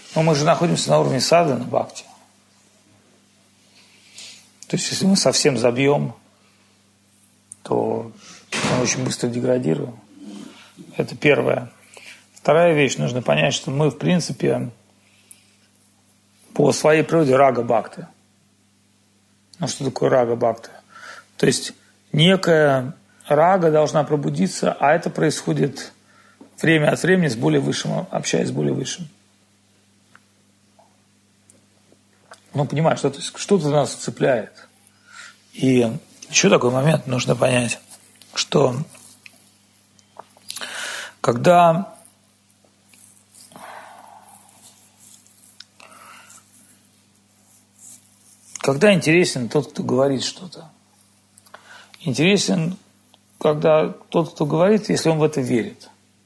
Но мы же находимся на уровне садханы бхакти. То есть, если мы совсем забьем, то мы очень быстро деградируем. Это первое. Вторая вещь, нужно понять, что мы, в принципе, по своей природе рага-бхакти. Ну, что такое рага-бхакти? То есть, некая рага должна пробудиться, а это происходит время от времени с более высшим, общаясь с более высшим. Ну, понимаешь, что-то нас цепляет. И еще такой момент нужно понять, что когда интересен тот, кто говорит что-то. Интересен, когда тот, кто говорит, если он в это верит.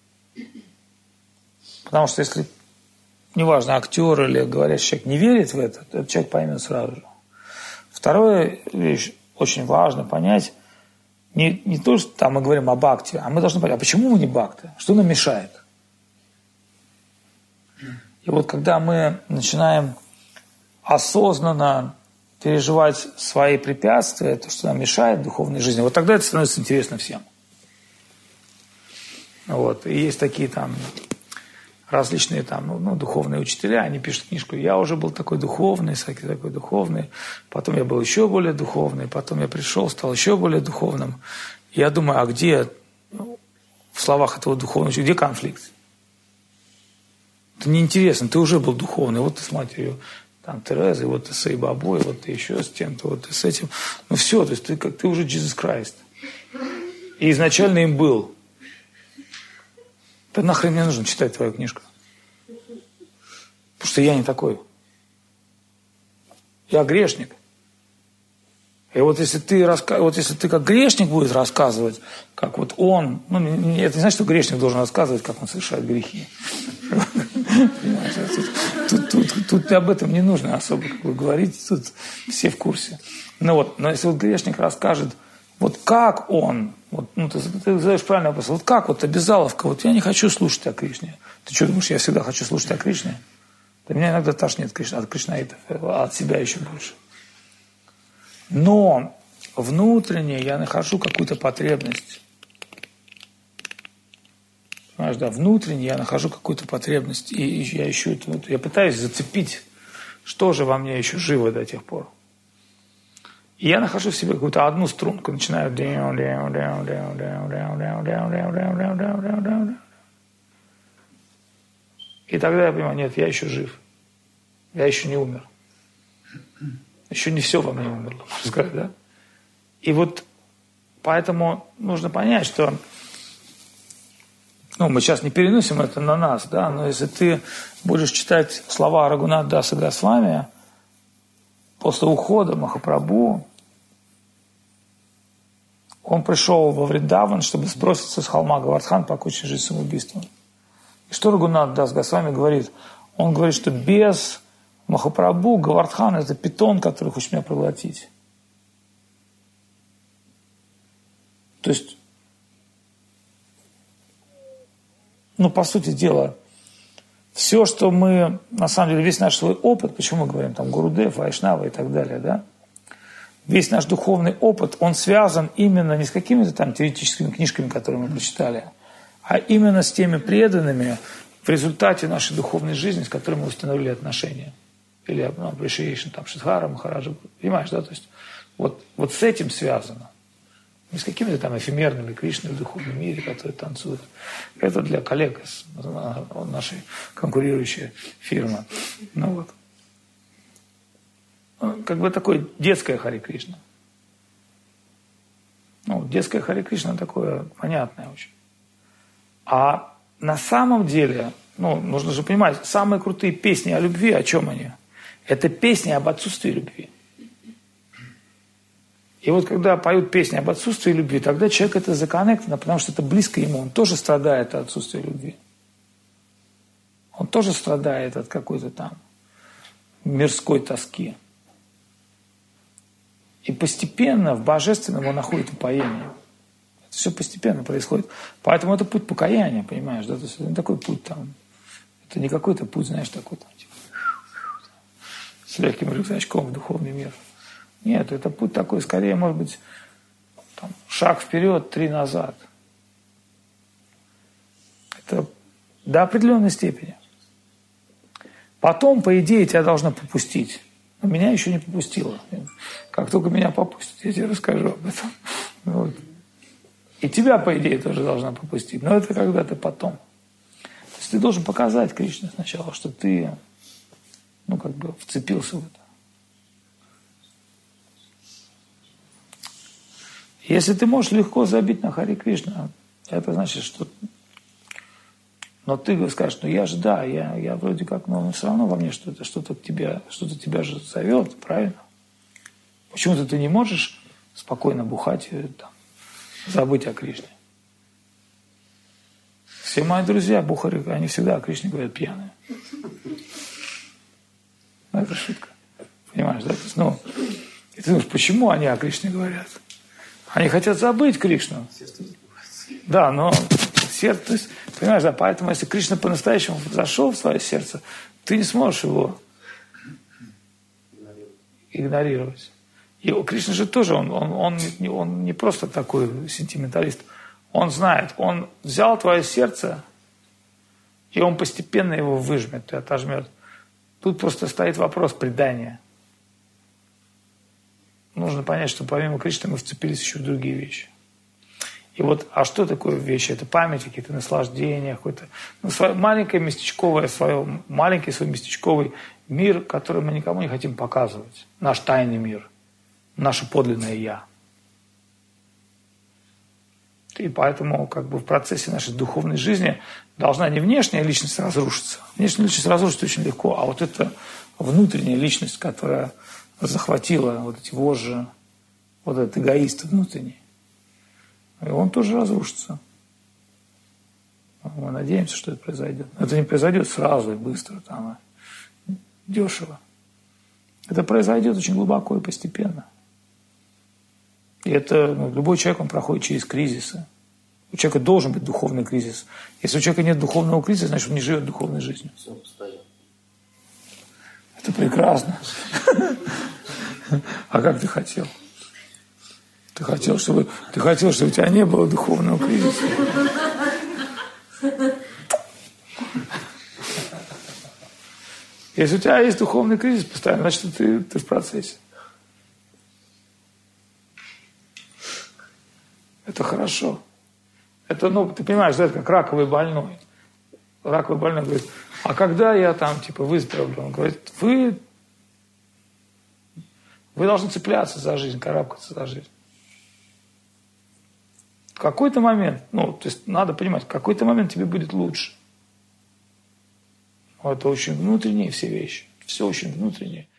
Потому что если, неважно, актер или говорящий человек не верит в это, то этот человек поймет сразу же. Вторая вещь, очень важно понять, не то, что там мы говорим о бхакти, а мы должны понять, а почему мы не бхакти? Что нам мешает? И вот когда мы начинаем осознанно переживать свои препятствия, то, что нам мешает в духовной жизни, вот тогда это становится интересно всем. Вот. И есть такие там различные там, духовные учителя, они пишут книжку «Я уже был такой духовный, такой духовный, потом я был еще более духовный, потом я пришел, стал еще более духовным». И я думаю, а где в словах этого духовного учителя, где конфликт? Это неинтересно, ты уже был духовный, вот ты с матерью там Терезой, вот ты с Ай-Бабой, вот ты еще с тем-то, вот ты с этим. Ну все, то есть ты уже Jesus Christ. И изначально им был. Да нахрен мне нужно читать твою книжку? Потому что я не такой. Я грешник. И вот если ты как грешник будешь рассказывать, как вот он, это не значит, что грешник должен рассказывать, как он совершает грехи. Тут об этом не нужно особо говорить, тут все в курсе. Но если вот грешник расскажет, вот как он, ты задаешь правильный вопрос, вот как вот обязаловка, вот я не хочу слушать о Кришне. Ты что думаешь, я всегда хочу слушать о Кришне? Да меня иногда тошнит от кришнаитов, от себя еще больше. Но внутренне я нахожу какую-то потребность. Понимаешь, да, внутренне я нахожу какую-то потребность, и я ищу это, я пытаюсь зацепить, что же во мне еще живо до тех пор. И я нахожу в себе какую-то одну струнку, начинаю и тогда я понимаю, нет, я еще жив, я еще не умер. Еще не все во мне умерло, можно сказать, да? И вот поэтому нужно понять, что мы сейчас не переносим это на нас, да, но если ты будешь читать слова Рагунат Даса Госвами после ухода Махапрабху, он пришел во Вриндаван, чтобы сброситься с холма Говардхан, покончить жизнь самоубийством. И что Рагунат Дас Госвами говорит? Он говорит, что без Махапрабху Говардхан – это питон, который хочет меня проглотить. То есть, по сути дела, все, что мы, на самом деле, весь наш свой опыт, почему мы говорим там Гурудев, Вайшнава и так далее, да, весь наш духовный опыт, он связан именно не с какими-то там теоретическими книжками, которые мы прочитали, а именно с теми преданными в результате нашей духовной жизни, с которыми мы установили отношения. Или appreciation, там, Шидхара, Махараджа, понимаешь, да, то есть вот с этим связано. Не с какими-то там эфемерными Кришнами в духовном мире, которые танцуют. Это для коллег из нашей конкурирующей фирмы. Как бы такое детское Харе Кришна. Детское Харе Кришна такое понятное очень. А на самом деле, нужно же понимать, самые крутые песни о любви, о чем они? Это песни об отсутствии любви. И вот когда поют песни об отсутствии любви, тогда человек это законнектно, потому что это близко ему. Он тоже страдает от отсутствия любви. Он тоже страдает от какой-то там мирской тоски. И постепенно в божественном он находит упоение. Это все постепенно происходит. Поэтому это путь покаяния, понимаешь, да? То есть это не такой путь там. Это не какой-то путь, знаешь, такой там, типа, с легким рюкзачком в духовный мир. Нет, это путь такой, скорее, может быть, там, шаг вперед, 3 назад. Это до определенной степени. Потом, по идее, тебя должно попустить. Но меня еще не попустило. Как только меня попустит, я тебе расскажу об этом. Вот. И тебя, по идее, тоже должна попустить. Но это когда-то потом. То есть ты должен показать Кришне сначала, что ты, как бы вцепился в это. Если ты можешь легко забить на Харе Кришна, это значит, что... Но ты скажешь, я же, да, я вроде как, но все равно во мне что-то тебя же зовет, правильно? Почему-то ты не можешь спокойно бухать и там, забыть о Кришне. Все мои друзья, бухари, они всегда о Кришне говорят пьяные. Это шутка. Понимаешь, да? И ты думаешь, почему они о Кришне говорят? Они хотят забыть Кришну. Да, но сердце, то есть, понимаешь, да, поэтому если Кришна по-настоящему зашел в свое сердце, ты не сможешь его игнорировать. И Кришна же тоже, он не просто такой сентименталист. Он знает, он взял твое сердце, и он постепенно его выжмет и отожмет. Тут просто стоит вопрос предания. Нужно понять, что помимо Кришны мы вцепились еще в другие вещи. И вот, а что такое вещи? Это память, какие-то наслаждения, какой-то маленький свой местечковый мир, который мы никому не хотим показывать. Наш тайный мир, наше подлинное «я». И поэтому как бы в процессе нашей духовной жизни должна не внешняя личность разрушиться. Внешняя личность разрушится очень легко, а вот эта внутренняя личность, которая захватила вот эти вожжи, вот этот эгоист внутренний, и он тоже разрушится. Мы надеемся, что это произойдет. Это не произойдет сразу и быстро, там, дешево. Это произойдет очень глубоко и постепенно. И это любой человек, он проходит через кризисы. У человека должен быть духовный кризис. Если у человека нет духовного кризиса, значит, он не живет духовной жизнью. Все постоянно. Это прекрасно. А как ты хотел? Ты хотел, чтобы у тебя не было духовного кризиса. Если у тебя есть духовный кризис постоянно, значит, ты в процессе. Это хорошо. Это, ты понимаешь, это как раковый больной. Раковый больной говорит, а когда я там, выздоровлю? Он говорит, вы должны цепляться за жизнь, карабкаться за жизнь. В какой-то момент, то есть надо понимать, в какой-то момент тебе будет лучше. Это очень внутренние все вещи. Все очень внутреннее.